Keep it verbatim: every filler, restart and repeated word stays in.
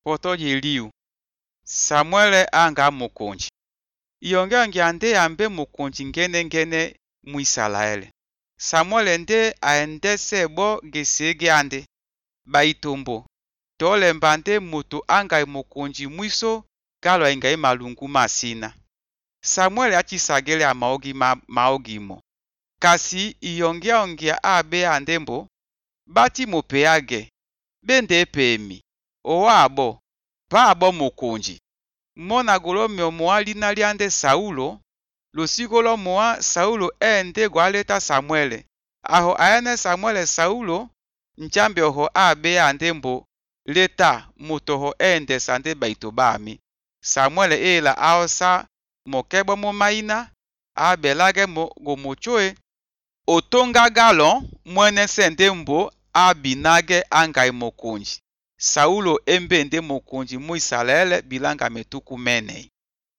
poto yeliu. Samuel anga mukonji. Iyonge ngiande ambe mukonji ngene ngene mu Israeli. Samuel nde aende sebo gesege ande. Baitombo. Tole mbande mutu anga mukonji mwiso galo ingai malungu masina. Samuel achisagele amaogi ma, maogimo. Kasi iyonge ongia abe andembo. Bati mopeage. Bende pemi. Owa abo. Pa abo mukonji. Mona golo mio moali naliande Saulo. Lusigolo moa Saulo ende gwaleta Samuel. Aho ayane Samuel Saulo. Njambe oho abe andembo. Leta mutoho ende sande baito bami. Samuel ela aosa mokebo mo maina. Abelage mo gomochoe. Otonga galon mwene sende mbo abinage angai mokonji. Saulo embe nde mokonji mu Israeli bilanga metuku mene.